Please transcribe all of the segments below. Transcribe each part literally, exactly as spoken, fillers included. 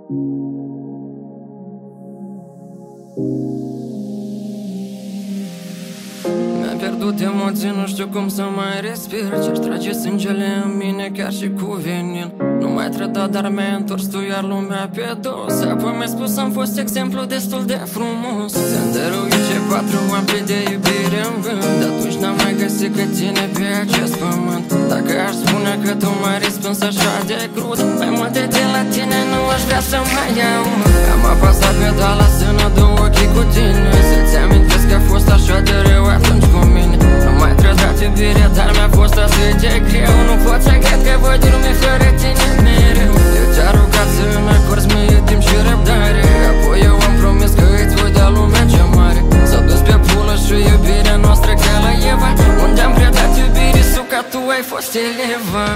Mi-am pierdut emoții, nu știu cum să mai respir. Ce-și trage sângele în mine chiar și cu venin. Nu mai trăda, dar mi-ai întors tu iar lumea pe dos. Apoi mi-ai spus am fost exemplu destul de frumos. Ți-am dăruit ce patru ani plin de iubire în vânt. De atunci n-am mai găsit cât tine pe acest pământ. Dacă aș spune că tu m-ai răspuns așa de crud, mai multe de la tine nu aș vrea să mai iau. Am apasat pedala sână, două ochii cu tine, să-ți amintesc că a fost așa de rău atunci cu mine. Nu mai trădat iubirea, dar mi-a fost atât de greu. Nu pot să cred că voi dormi fără tine mereu. Eu te-a rugat să îmi acorzi mie timp și răbdare. Apoi eu am promis că îți voi da lumea cea mare. S-a dus pe pulă și iubirea noastră ca la Eva. Unde am predat iubirii suca, tu ai fost eleva.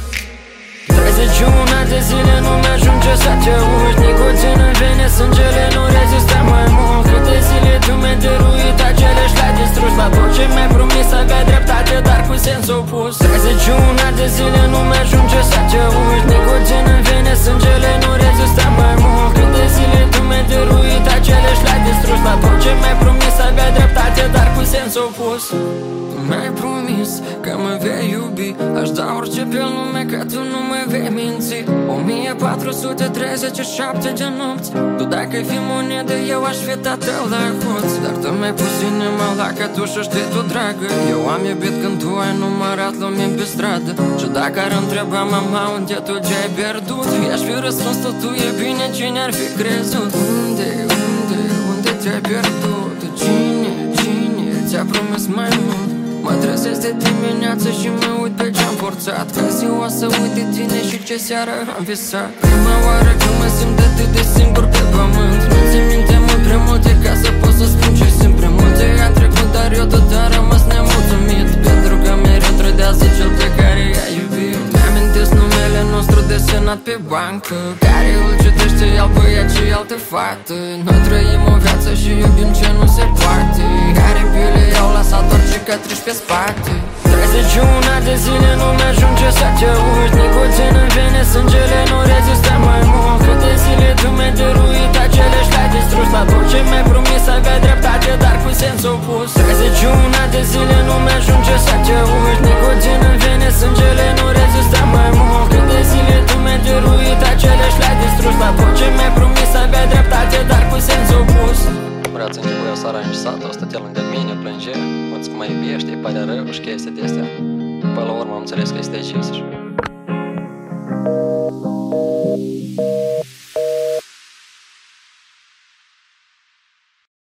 treizeci și unu de zile nu mi-ajunge să te uiți. Nicotin în vene, sângele nu rezistă mai mult. Câte zile tu mi-ai dăruit acele și le-ai distrus. La tot ce mi-ai promis aveai dreptate, dar cu sens opus. treizeci și unu de zile nu mi-ajunge să te uiți. Nicotin în vene, sângele nu rezistă mai mult. Câte zile tu mi-ai dăruit acele și le-ai distrus. La tot ce mi-ai promis aveai dreptate, dar cu sens opus. Mi-ai promis că mă vei iubi, aș da orice pe lume că tu nu mă vei minți. o mie patru sute treizeci și șapte de nopți, tu dacă ai fi monedă, eu aș fi tatăl la hoț. Dar tu mi-ai pus inima la cătușă, știi tu, dragă, eu am iubit când tu ai numărat lumii pe stradă. Și dacă ar întreba mama unde tu ce-ai pierdut, i-aș fi răspuns totul e bine, cine ar fi crezut. Unde, unde, unde te-ai pierdut? Cine, cine ți-a promis mai mult? Mă trezesc de dimineață și mă uit pe ce-am forțat, ca ziua să uit de tine și ce seară am visat. Prima oară când mă simt atât de singur pe pământ, nu țin minte mult prea multe ca să pot să spun ce simt. Prea multe am trecut, dar eu tot am rămas nemulțumit, pentru că mereu trădează cel pe care i-ai iubit. Mi-amintesc numele nostru desenat pe bancă, care îl citește al băiat și altă fată. Noi trăim o viață și iubim ce nu se poate, care pile i-au lăsat doar cicatrici pe spate. treizeci și unu de zile nu mi-ajunge să te uiți. Nicotin în vene, sângele nu rezistă mai mult. Câte zile tu mi-ai dăruit acele și le-ai distrus. La tot ce mi-ai promis aveai dreptate, dar cu sens opus. treizeci și unu de zile nu mi-ajunge să te uiți. Nicotin în vene, sângele nu rezistă mai mult. Câte zile tu mi-ai dăruit acele și le-ai distrus. La tot ce mi-ai promis aveai dreptate, dar cu sens opus. Brațul în voia sara în satul, stătea lângă mine, plângea. Mă-ți că mă iubește, îi pare rău și chestia de astea. Până la urmă am înțeles că este aici.